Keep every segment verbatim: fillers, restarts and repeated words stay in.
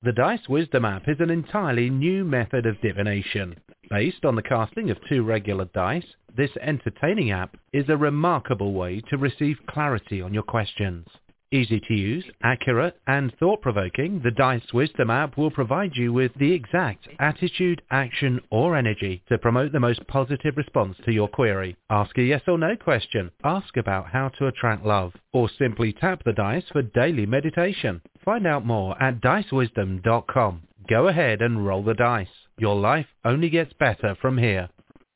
The Dice Wisdom app is an entirely new method of divination. Based on the casting of two regular dice, this entertaining app is a remarkable way to receive clarity on your questions. Easy to use, accurate, and thought-provoking, the Dice Wisdom app will provide you with the exact attitude, action, or energy to promote the most positive response to your query. Ask a yes or no question, ask about how to attract love, or simply tap the dice for daily meditation. Find out more at dice wisdom dot com. Go ahead and roll the dice. Your life only gets better from here.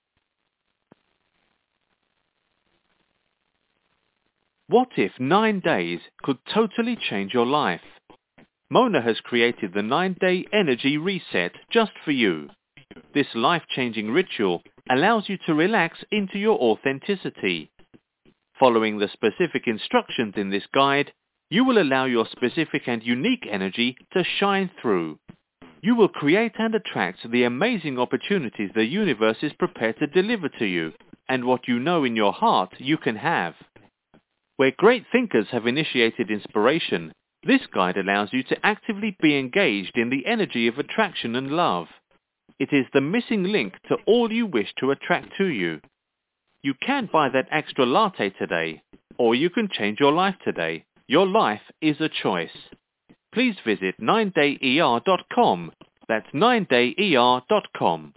What if nine days could totally change your life? Mona has created the nine-day energy reset just for you. This life-changing ritual allows you to relax into your authenticity. Following the specific instructions in this guide, you will allow your specific and unique energy to shine through. You will create and attract the amazing opportunities the universe is prepared to deliver to you, and what you know in your heart you can have. Where great thinkers have initiated inspiration, this guide allows you to actively be engaged in the energy of attraction and love. It is the missing link to all you wish to attract to you. You can buy that extra latte today, or you can change your life today. Your life is a choice. Please visit nine day E R dot com. That's nine day E R dot com.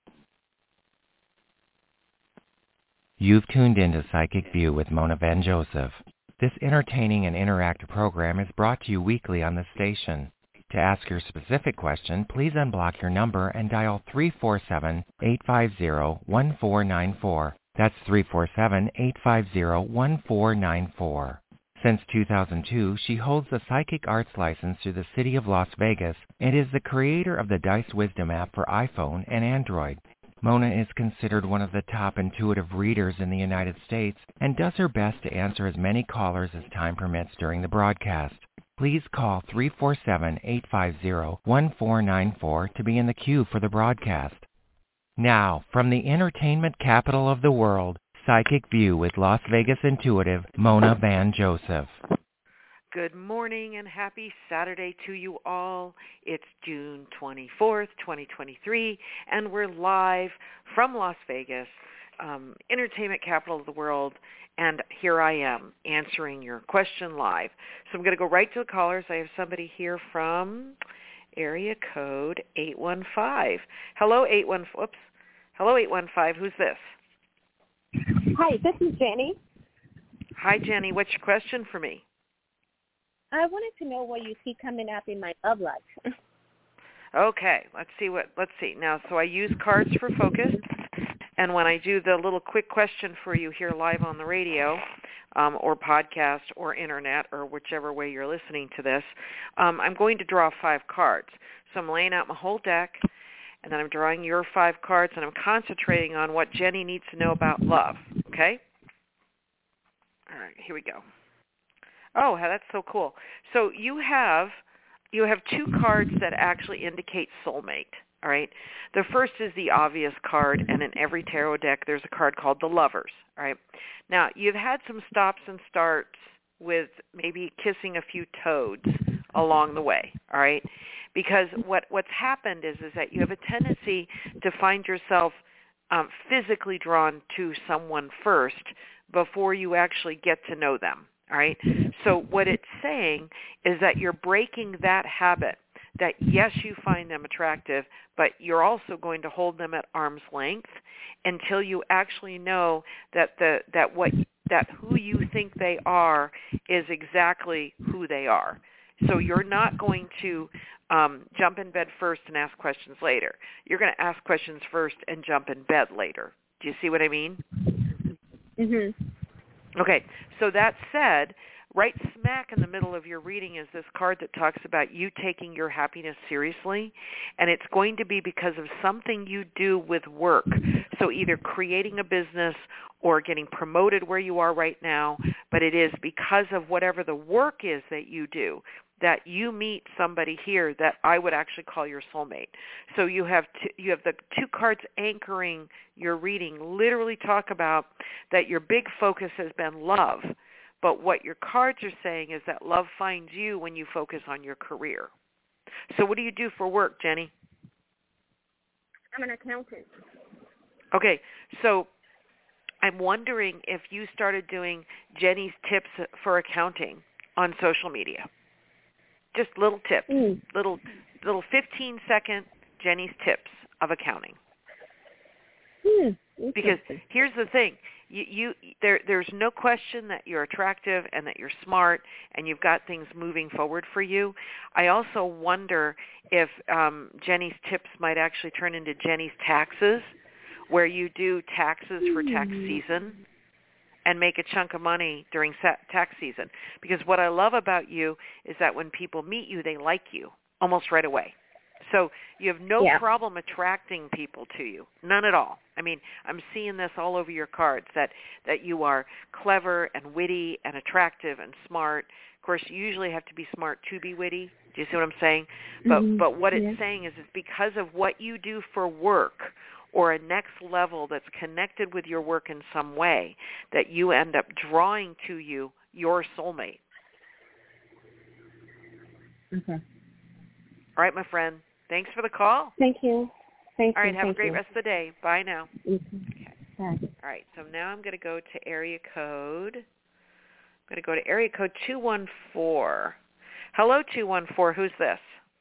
You've tuned into Psychic View with Mona Van Joseph. This entertaining and interactive program is brought to you weekly on the station. To ask your specific question, please unblock your number and dial three four seven, eight five zero, one four nine four. That's three four seven, eight five zero, one four nine four. Since two thousand two, she holds the Psychic Arts license through the City of Las Vegas and is the creator of the Dice Wisdom app for iPhone and Android. Mona is considered one of the top intuitive readers in the United States and does her best to answer as many callers as time permits during the broadcast. Please call three four seven, eight five zero, one four nine four to be in the queue for the broadcast. Now, from the entertainment capital of the world, Psychic View with Las Vegas intuitive Mona Van Joseph. Good morning and happy Saturday to you all. It's June twenty-fourth, twenty twenty-three, and we're live from Las Vegas, um, entertainment capital of the world, and here I am answering your question live. So I'm going to go right to the callers. I have somebody here from area code eight one five. Hello, eight one five. Oops. Hello, eight one five. Who's this? Hi, this is Jenny. Hi, Jenny. What's your question for me? I wanted to know what you see coming up in my love life. Okay, let's see what, let's see. Now, so I use cards for focus, and when I do the little quick question for you here live on the radio, um, or podcast, or internet, or whichever way you're listening to this, um, I'm going to draw five cards. So I'm laying out my whole deck, and then I'm drawing your five cards, and I'm concentrating on what Jenny needs to know about love, okay? All right, here we go. Oh, that's so cool. So you have you have two cards that actually indicate soulmate, all right? The first is the obvious card, and in every tarot deck there's a card called the Lovers, all right? Now, you've had some stops and starts with maybe kissing a few toads along the way, all right? Because what, what's happened is, is that you have a tendency to find yourself um, physically drawn to someone first before you actually get to know them. All right. So what it's saying is that you're breaking that habit that, yes, you find them attractive, but you're also going to hold them at arm's length until you actually know that the that what that who you think they are is exactly who they are. So you're not going to um, jump in bed first and ask questions later. You're going to ask questions first and jump in bed later. Do you see what I mean? Mhm. Okay, so that said, right smack in the middle of your reading is this card that talks about you taking your happiness seriously, and it's going to be because of something you do with work. So either creating a business or getting promoted where you are right now, but it is because of whatever the work is that you do that you meet somebody here that I would actually call your soulmate. So you have two, you have the two cards anchoring your reading literally talk about that your big focus has been love, but what your cards are saying is that love finds you when you focus on your career. So what do you do for work, Jenny? I'm an accountant. Okay, so I'm wondering if you started doing Jenny's tips for accounting on social media. Just little tips, Mm. little little fifteen second Jenny's tips of accounting. Mm. Because here's the thing, you, you there there's no question that you're attractive and that you're smart and you've got things moving forward for you. I also wonder if um, Jenny's tips might actually turn into Jenny's taxes, where you do taxes for tax season and make a chunk of money during tax season. Because what I love about you is that when people meet you, they like you almost right away. So you have no yeah. problem attracting people to you, none at all. I mean, I'm seeing this all over your cards, that, that you are clever and witty and attractive and smart. Of course, you usually have to be smart to be witty. Do you see what I'm saying? But mm-hmm. but what it's yeah. saying is it's because of what you do for work or a next level that's connected with your work in some way that you end up drawing to you your soulmate. Okay. All right, my friend. Thanks for the call. Thank you. Thank All right, you. have Thank a great you. rest of the day. Bye now. Mm-hmm. Okay. Bye. All right, so now I'm going to go to area code. I'm going to go to area code two one four. Hello, two one four. Who's this?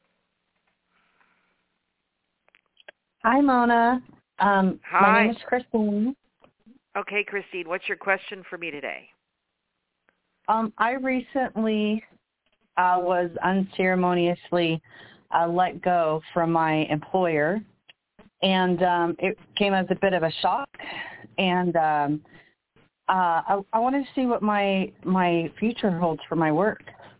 Hi, Mona. Um, Hi. My name is Christine. Okay, Christine, what's your question for me today? Um, I recently uh, was unceremoniously uh, let go from my employer, and um, it came as a bit of a shock. And um, uh, I, I wanted to see what my my future holds for my work.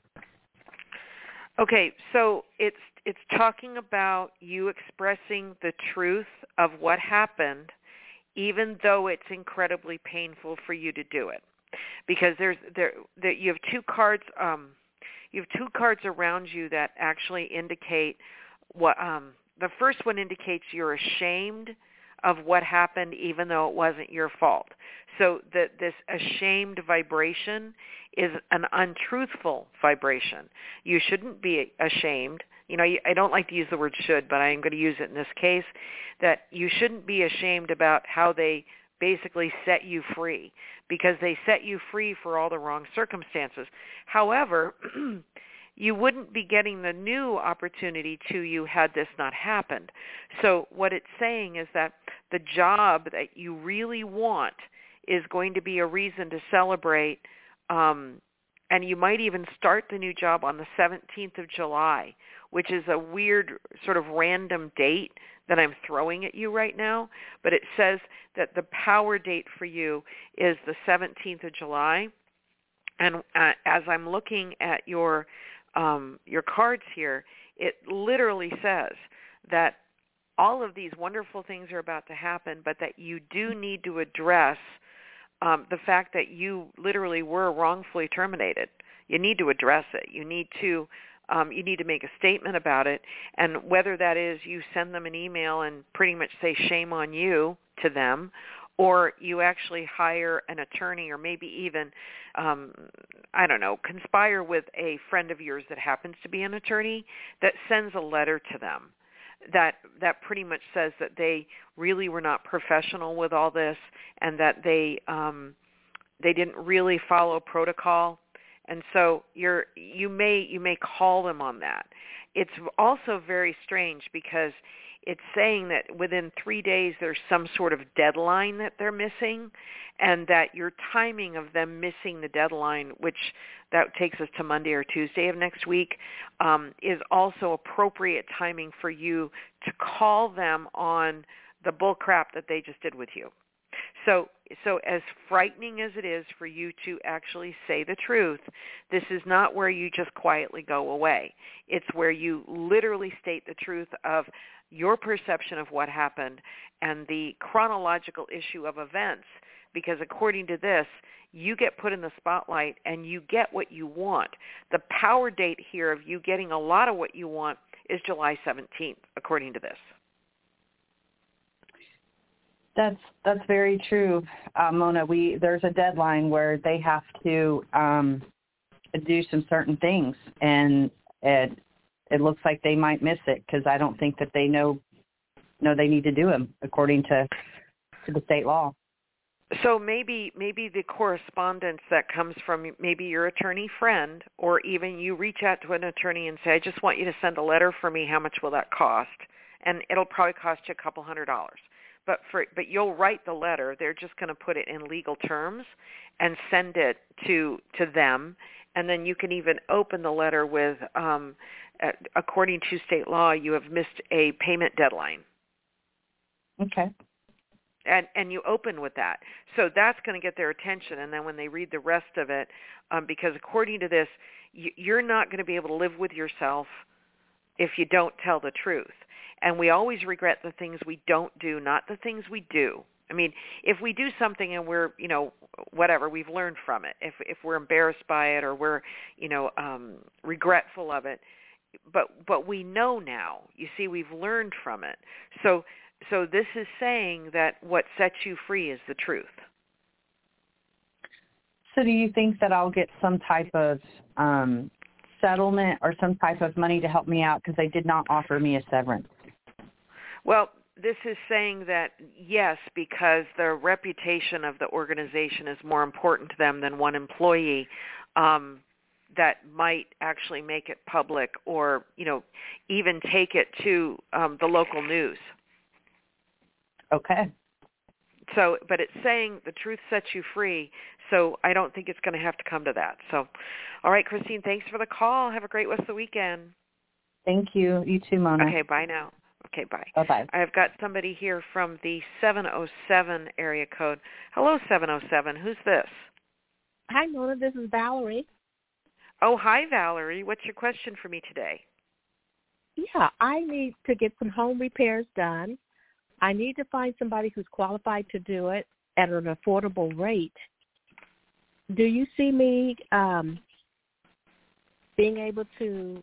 Okay, so it's it's talking about you expressing the truth of what happened, even though it's incredibly painful for you to do it, because there's there, there you have two cards um, you have two cards around you that actually indicate what um, the first one indicates you're ashamed of what happened, even though it wasn't your fault. So that this ashamed vibration is an untruthful vibration. You shouldn't be ashamed. You know, I don't like to use the word should, but I am going to use it in this case, that you shouldn't be ashamed about how they basically set you free, because they set you free for all the wrong circumstances. However, you wouldn't be getting the new opportunity to you had this not happened. So what it's saying is that the job that you really want is going to be a reason to celebrate, um, and you might even start the new job on the seventeenth of July, which is a weird sort of random date that I'm throwing at you right now, but it says that the power date for you is the seventeenth of July. And uh, as I'm looking at your um, your cards here, it literally says that all of these wonderful things are about to happen, but that you do need to address um, the fact that you literally were wrongfully terminated. You need to address it. You need to Um, you need to make a statement about it, and whether that is you send them an email and pretty much say shame on you to them, or you actually hire an attorney, or maybe even, um, I don't know, conspire with a friend of yours that happens to be an attorney that sends a letter to them that that pretty much says that they really were not professional with all this, and that they um, they didn't really follow protocol. And so you're, you may you may call them on that. It's also very strange because it's saying that within three days there's some sort of deadline that they're missing, and that your timing of them missing the deadline, which that takes us to Monday or Tuesday of next week, um, is also appropriate timing for you to call them on the bull crap that they just did with you. So so as frightening as it is for you to actually say the truth, this is not where you just quietly go away. It's where you literally state the truth of your perception of what happened and the chronological issue of events, because according to this, you get put in the spotlight and you get what you want. The power date here of you getting a lot of what you want is July seventeenth, according to this. That's that's very true, uh, Mona. We there's a deadline where they have to um, do some certain things, and it it looks like they might miss it because I don't think that they know know they need to do them according to to the state law. So maybe maybe the correspondence that comes from maybe your attorney friend, or even you reach out to an attorney and say, I just want you to send a letter for me. How much will that cost? And it'll probably cost you a couple hundred dollars. But for but you'll write the letter. They're just going to put it in legal terms and send it to to them. And then you can even open the letter with, um, uh, according to state law, you have missed a payment deadline. Okay. And and you open with that. So that's going to get their attention. And then when they read the rest of it, um, because according to this, you, you're not going to be able to live with yourself if you don't tell the truth. And we always regret the things we don't do, not the things we do. I mean, if we do something and we're, you know, whatever, we've learned from it. If if we're embarrassed by it or we're, you know, um, regretful of it, but but we know now. You see, we've learned from it. So so this is saying that what sets you free is the truth. So do you think that I'll get some type of um, settlement or some type of money to help me out because they did not offer me a severance? Well, this is saying that, yes, because the reputation of the organization is more important to them than one employee, um, that might actually make it public or, you know, even take it to um, the local news. Okay. So, but it's saying the truth sets you free, so I don't think it's going to have to come to that. So, all right, Christine, thanks for the call. Have a great rest of the weekend. Thank you. You too, Mona. Okay, bye now. Okay, bye. Bye-bye. I've got somebody here from the seven oh seven area code. Hello, seven oh seven. Who's this? Hi, Mona. This is Valerie. Oh, hi, Valerie. What's your question for me today? Yeah, I need to get some home repairs done. I need to find somebody who's qualified to do it at an affordable rate. Do you see me um, being able to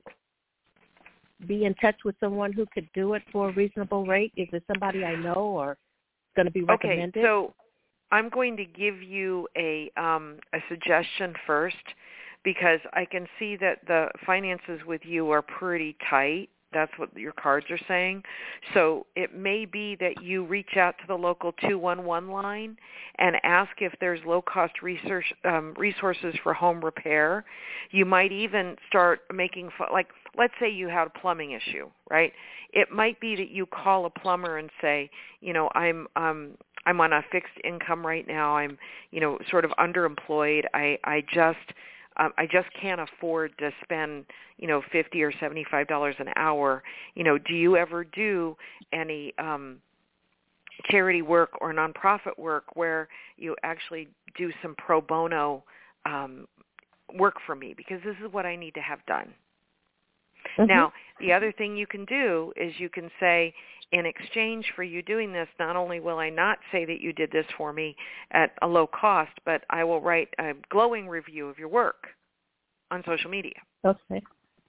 be in touch with someone who could do it for a reasonable rate? Is it somebody I know or going to be recommended? Okay, so I'm going to give you a um, a suggestion first because I can see that the finances with you are pretty tight. That's what your cards are saying. So it may be that you reach out to the local two one one line and ask if there's low-cost research, um, resources for home repair. You might even start making, like, let's say you had a plumbing issue, right? It might be that you call a plumber and say, you know, I'm um, I'm on a fixed income right now. I'm, you know, sort of underemployed. I, I just... Um, I just can't afford to spend, you know, fifty or seventy-five dollars an hour. You know, do you ever do any um, charity work or nonprofit work where you actually do some pro bono um, work for me? Because this is what I need to have done. Mm-hmm. Now, the other thing you can do is you can say, in exchange for you doing this, not only will I not say that you did this for me at a low cost, but I will write a glowing review of your work on social media. Okay.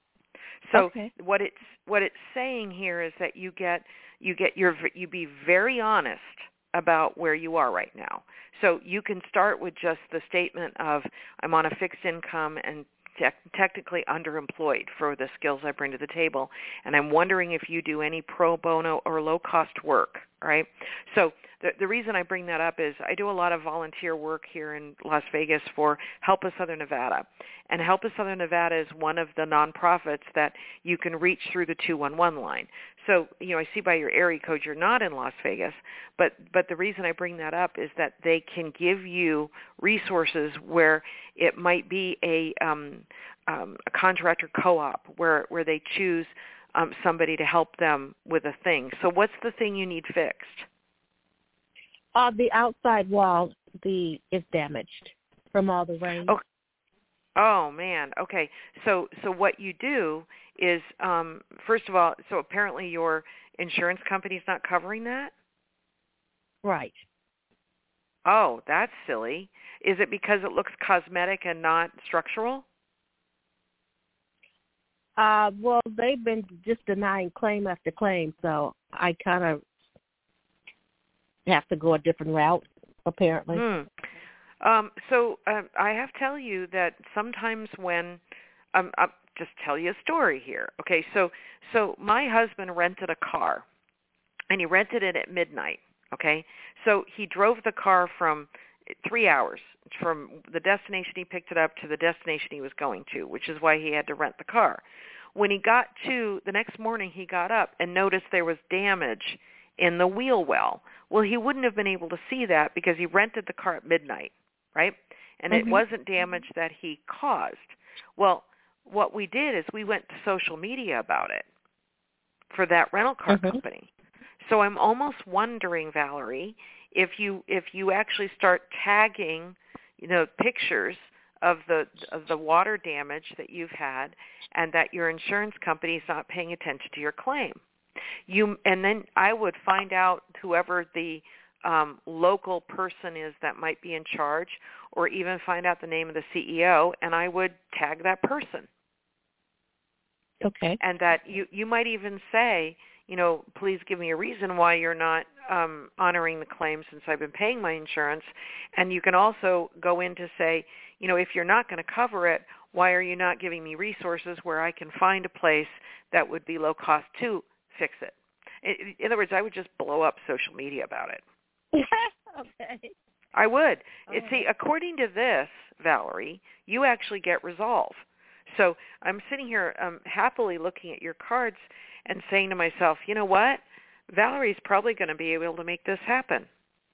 So okay. what it's what it's saying here is that you get you get your you be very honest about where you are right now. So you can start with just the statement of I'm on a fixed income and te- technically underemployed for the skills I bring to the table, and I'm wondering if you do any pro bono or low-cost work, right? So the, the reason I bring that up is I do a lot of volunteer work here in Las Vegas for Help Us Southern Nevada, and Help Us Southern Nevada is one of the nonprofits that you can reach through the two one one line. So, you know, I see by your area code you're not in Las Vegas, but, but the reason I bring that up is that they can give you resources where it might be a, um, um, a contractor co-op where, where they choose um, somebody to help them with a thing. So what's the thing you need fixed? Uh, the outside wall the is damaged from all the rain. Okay. Oh, man. Okay. So so what you do is, um, first of all, so apparently your insurance company's not covering that? Right. Oh, that's silly. Is it because it looks cosmetic and not structural? Uh, well, they've been just denying claim after claim, so I kind of have to go a different route, apparently. Hmm. Um, so uh, I have to tell you that sometimes when, um, uh, just tell you a story here. Okay, so so my husband rented a car, and he rented it at midnight. Okay, so he drove the car from three hours from the destination he picked it up to the destination he was going to, which is why he had to rent the car. When he got to the next morning, he got up and noticed there was damage in the wheel well. Well, he wouldn't have been able to see that because he rented the car at midnight, right? And mm-hmm. it wasn't damage that he caused. Well, what we did is we went to social media about it for that rental car mm-hmm. company. So I'm almost wondering, Valerie, if you if you actually start tagging, you know, pictures of the of the water damage that you've had, and that your insurance company is not paying attention to your claim. You and then I would find out whoever the um, local person is that might be in charge, or even find out the name of the C E O, and I would tag that person. Okay. And that you you might even say, you know, please give me a reason why you're not um, honoring the claim since I've been paying my insurance. And you can also go in to say, you know, if you're not going to cover it, why are you not giving me resources where I can find a place that would be low cost to fix it? In, in other words, I would just blow up social media about it. Okay. I would. Oh. See, according to this, Valerie, you actually get resolve. So I'm sitting here um, happily looking at your cards and saying to myself, you know what? Valerie's probably going to be able to make this happen.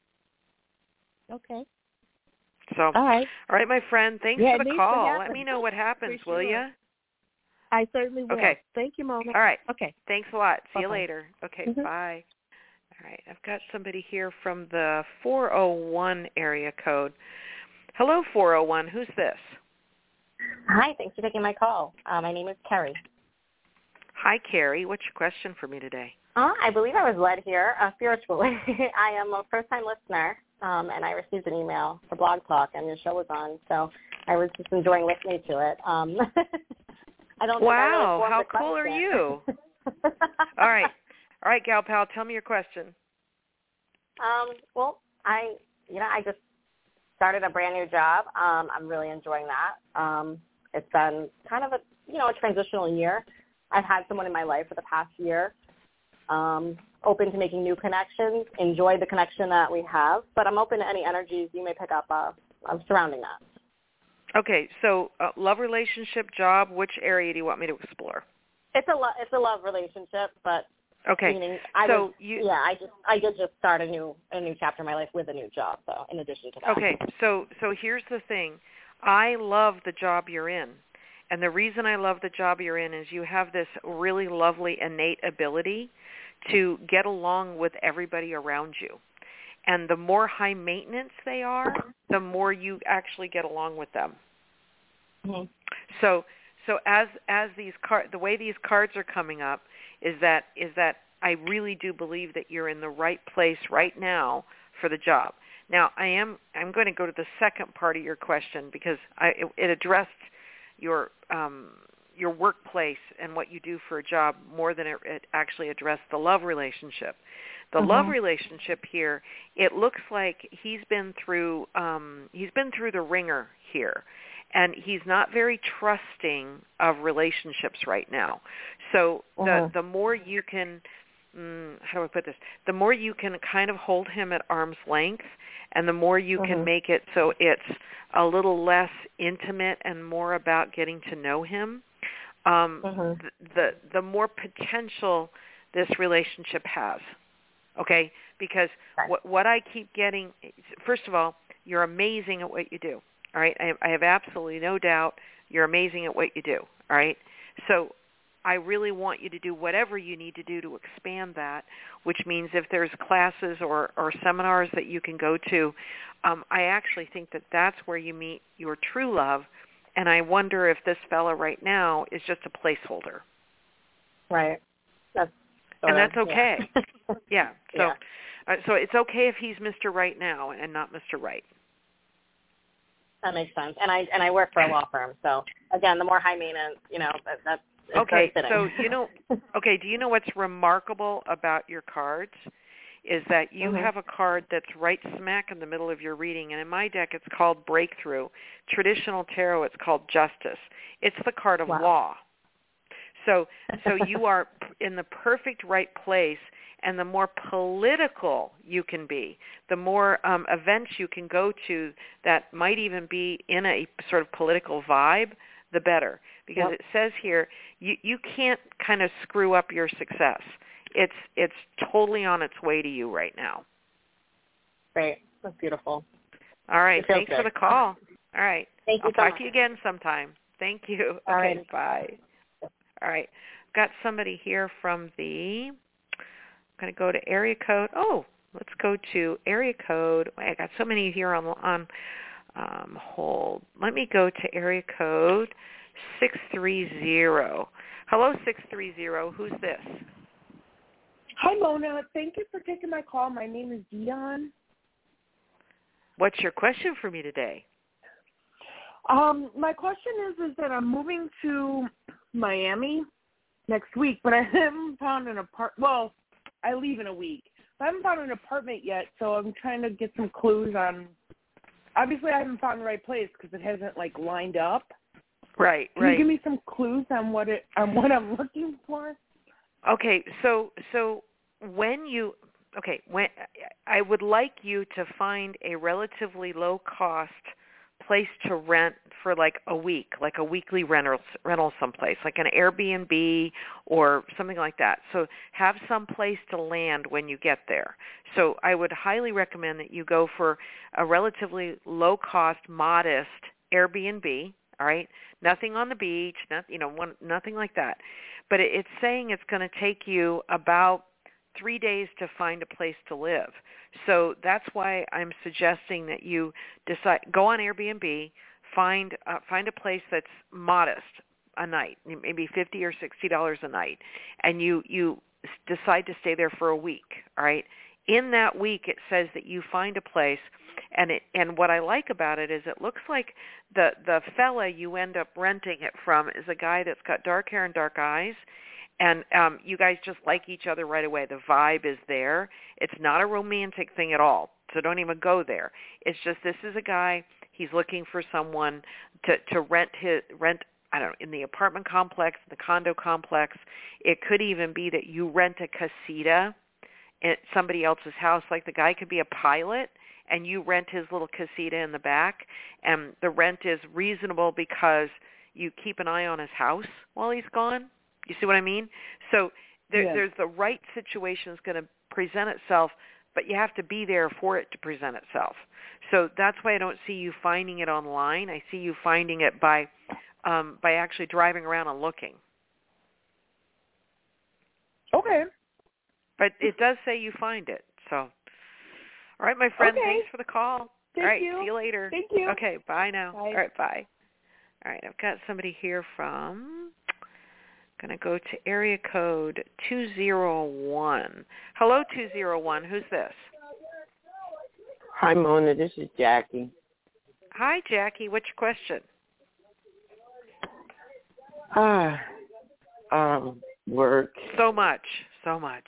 Okay. So, all right, all right, my friend. Thanks yeah, for the call. Let me know what happens, sure. will you? I certainly will. Okay. Thank you, Mona. All right. Okay. Thanks a lot. See Bye-bye. you later. Okay. Mm-hmm. Bye. All right. I've got somebody here from the four oh one area code. Hello, four oh one. Who's this? Hi. Thanks for taking my call. Uh, my name is Carrie. Hi, Carrie. What's your question for me today? Uh, I believe I was led here uh, spiritually. I am a first-time listener, um, and I received an email for Blog Talk, and your show was on, so I was just enjoying listening to it. Um, I don't. Wow, really how cool are you? All right, all right, gal pal, tell me your question. Um, well, I, you know, I just started a brand new job. Um, I'm really enjoying that. Um, it's been kind of a, you know, a transitional year. I've had someone in my life for the past year, um, open to making new connections, enjoy the connection that we have, but I'm open to any energies you may pick up uh, surrounding that. Okay, so uh, love relationship, job, which area do you want me to explore? It's a lo- it's a love relationship, but okay, meaning I so was, you yeah, I just I did just start a new a new chapter in my life with a new job. So in addition to that, okay, so so here's the thing, I love the job you're in. And the reason I love the job you're in is you have this really lovely innate ability to get along with everybody around you. And the more high maintenance they are, the more you actually get along with them. Mm-hmm. So so as as these card the way these cards are coming up is that is that I really do believe that you're in the right place right now for the job. Now I am I'm going to go to the second part of your question because I it, it addressed your um, your workplace and what you do for a job more than it, it actually addressed the love relationship. The mm-hmm. love relationship here, it looks like he's been through um, he's been through the ringer here, and he's not very trusting of relationships right now. So mm-hmm. the the more you can, mm, how do I put this? The more you can kind of hold him at arm's length, and the more you mm-hmm. can make it so it's a little less intimate and more about getting to know him, um, mm-hmm. the, the the more potential this relationship has. Okay, because right. what what I keep getting, first of all, you're amazing at what you do. All right, I, I have absolutely no doubt you're amazing at what you do. All right, so I really want you to do whatever you need to do to expand that, which means if there's classes or, or seminars that you can go to, um, I actually think that that's where you meet your true love, and I wonder if this fella right now is just a placeholder. Right. That's and that's okay. Yeah. yeah. So, yeah. Uh, so it's okay if he's Mister Right now and not Mister Right. That makes sense. And I and I work for a law firm, so again, the more high maintenance, you know, that, that's it's okay. very So you know, okay. Do you know what's remarkable about your cards? Is that you mm-hmm. have a card that's right smack in the middle of your reading, and in my deck it's called Breakthrough. Traditional tarot, it's called Justice. It's the card of wow. law. So so you are in the perfect right place, and the more political you can be, the more um, events you can go to that might even be in a sort of political vibe, the better. Because yep. it says here, you, you can't kind of screw up your success. It's it's totally on its way to you right now. Great. That's beautiful. All right. Thanks good. for the call. All right. Thank you I'll so talk much. to you again sometime. Thank you. All okay, right. Bye. All right. Got somebody here from the, I'm going to go to area code. Oh, let's go to area code. I got so many here on, on um, hold. Let me go to area code six three zero. Hello, six three zero. Who's this? Hi, Mona. Thank you for taking my call. My name is Dion. What's your question for me today? Um, my question is, is that I'm moving to Miami next week, but I haven't found an apartment. Well, I leave in a week. I haven't found an apartment yet, so I'm trying to get some clues on. Obviously, I haven't found the right place because it hasn't like lined up. Right, Can right. you give me some clues on what it on what I'm looking for? Okay, so so when you okay, when I would like you to find a relatively low cost place to rent for like a week, like a weekly rental rental someplace, like an Airbnb or something like that. So have some place to land when you get there. So I would highly recommend that you go for a relatively low cost, modest Airbnb. All right, nothing on the beach, not, you know, one, nothing like that. But it, it's saying it's going to take you about three days to find a place to live. So that's why I'm suggesting that you decide, go on Airbnb, find uh, find a place that's modest a night, maybe fifty or sixty dollars a night, and you you decide to stay there for a week. All right. In that week, it says that you find a place, and it, and what I like about it is it looks like the the fella you end up renting it from is a guy that's got dark hair and dark eyes, and um, you guys just like each other right away. The vibe is there. It's not a romantic thing at all, so don't even go there. It's just this is a guy. He's looking for someone to to rent his rent. I don't know, in the apartment complex, the condo complex. It could even be that you rent a casita at somebody else's house. Like the guy could be a pilot, and you rent his little casita in the back, and the rent is reasonable because you keep an eye on his house while he's gone. You see what I mean? So there, yes. there's the right situation is going to present itself, but you have to be there for it to present itself. So that's why I don't see you finding it online. I see you finding it by um, by actually driving around and looking. Okay. But it does say you find it. So, all right, my friend, okay. thanks for the call. Thank all right, you. see you later. Thank you. Okay, bye now. Bye. All right, bye. All right, I've got somebody here from, going to go to area code two zero one. Hello, two zero one. Who's this? Hi, Mona. This is Jackie. Hi, Jackie. What's your question? Ah, um, work. So much, so much.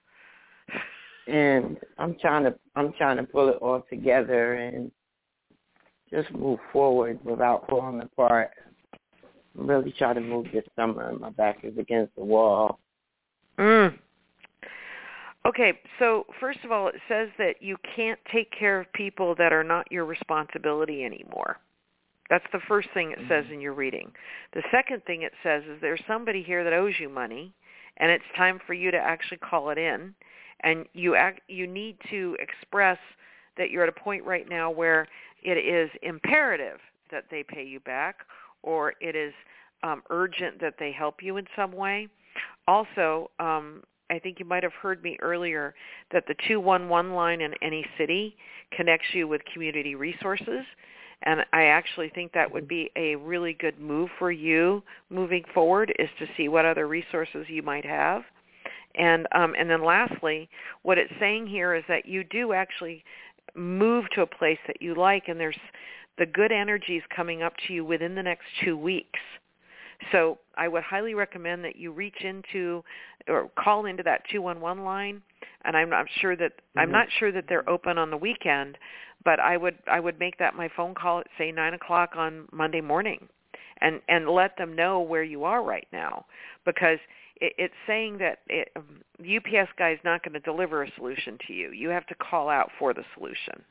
And I'm trying to, I'm trying to pull it all together and just move forward without falling apart. I'm really trying to move this summer, and my back is against the wall. Mm. Okay, so first of all, it says that you can't take care of people that are not your responsibility anymore. That's the first thing it says in your reading. The second thing it says is there's somebody here that owes you money, and it's time for you to actually call it in, and you act, you need to express that you're at a point right now where it is imperative that they pay you back, or it is um, urgent that they help you in some way. Also, um, I think you might have heard me earlier that the two one one line in any city connects you with community resources. And I actually think that would be a really good move for you moving forward, is to see what other resources you might have. And um, and then lastly, what it's saying here is that you do actually move to a place that you like, and there's the good energies coming up to you within the next two weeks. So I would highly recommend that you reach into or call into that two one one line. And I'm not sure that mm-hmm. I'm not sure that they're open on the weekend, but I would I would make that my phone call at say nine o'clock on Monday morning, and, and let them know where you are right now, because it, it's saying that it, um, the U P S guy is not going to deliver a solution to you. You have to call out for the solution.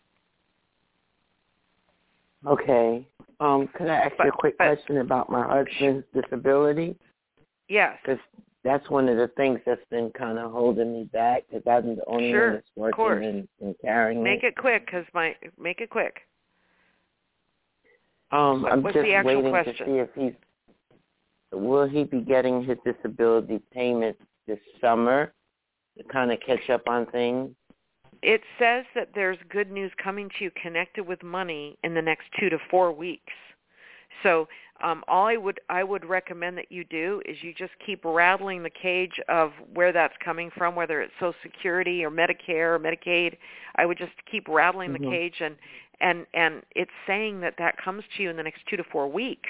Okay. Um, could I ask but, you a quick but, question about my husband's disability? Yes. Because that's one of the things that's been kind of holding me back, because I'm the only sure, one that's working and, and carrying Make it. it quick, because my make it quick. Um, what, I'm what's just the actual waiting question? to see if he's, will he be getting his disability payments this summer to kind of catch up on things? It says that there's good news coming to you connected with money in the next two to four weeks. So um, all I would I would recommend that you do is you just keep rattling the cage of where that's coming from, whether it's Social Security or Medicare or Medicaid. I would just keep rattling mm-hmm. the cage, and, and, and it's saying that that comes to you in the next two to four weeks.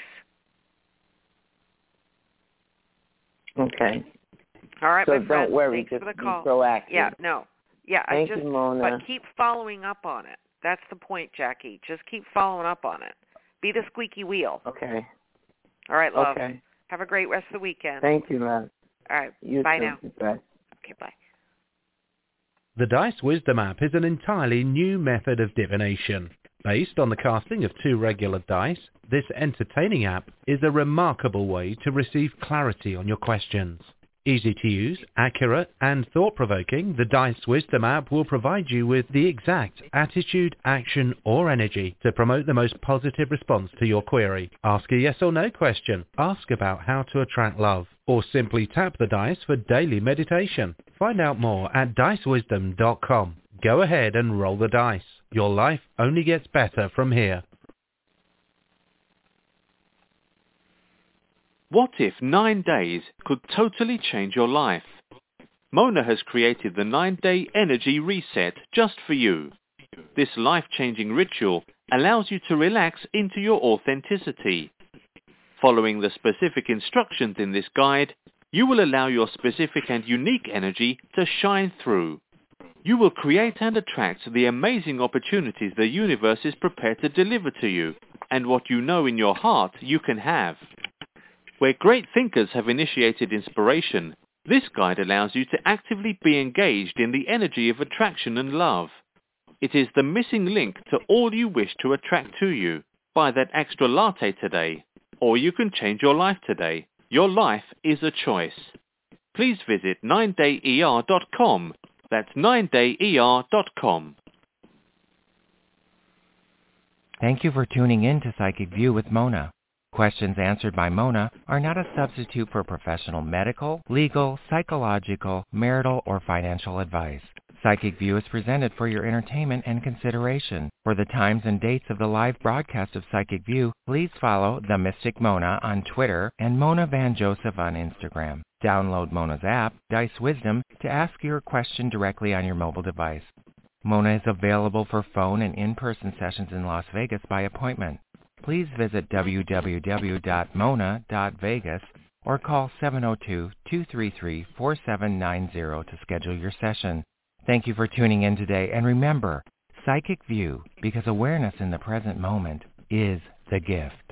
Okay. All right, so my friend. don't worry, Thanks just for the be call. proactive. Yeah, no. Yeah, Thank I just, you, Mona. But keep following up on it. That's the point, Jackie. Just keep following up on it. Be the squeaky wheel. Okay. All right, love. Okay. Have a great rest of the weekend. Thank you, love. All right. You bye too. now. Bye. Okay, bye. The Dice Wisdom app is an entirely new method of divination. Based on the casting of two regular dice, this entertaining app is a remarkable way to receive clarity on your questions. Easy to use, accurate, and thought-provoking, the Dice Wisdom app will provide you with the exact attitude, action, or energy to promote the most positive response to your query. Ask a yes or no question. Ask about how to attract love. Or simply tap the dice for daily meditation. Find out more at dice wisdom dot com. Go ahead and roll the dice. Your life only gets better from here. What if nine days could totally change your life? Mona has created the nine-day energy reset just for you. This life-changing ritual allows you to relax into your authenticity. Following the specific instructions in this guide, you will allow your specific and unique energy to shine through. You will create and attract the amazing opportunities the universe is prepared to deliver to you, and what you know in your heart you can have. Where great thinkers have initiated inspiration, this guide allows you to actively be engaged in the energy of attraction and love. It is the missing link to all you wish to attract to you. Buy that extra latte today, or you can change your life today. Your life is a choice. Please visit nine day E R dot com. That's nine day E R dot com. Thank you for tuning in to Psychic View with Mona. Questions answered by Mona are not a substitute for professional medical, legal, psychological, marital, or financial advice. Psychic View is presented for your entertainment and consideration. For the times and dates of the live broadcast of Psychic View, please follow The Mystic Mona on Twitter and Mona Van Joseph on Instagram. Download Mona's app, Dice Wisdom, to ask your question directly on your mobile device. Mona is available for phone and in-person sessions in Las Vegas by appointment. Please visit w w w dot mona dot vegas or call seven zero two, two three three, four seven nine zero to schedule your session. Thank you for tuning in today, and remember, Psychic View, because awareness in the present moment is the gift.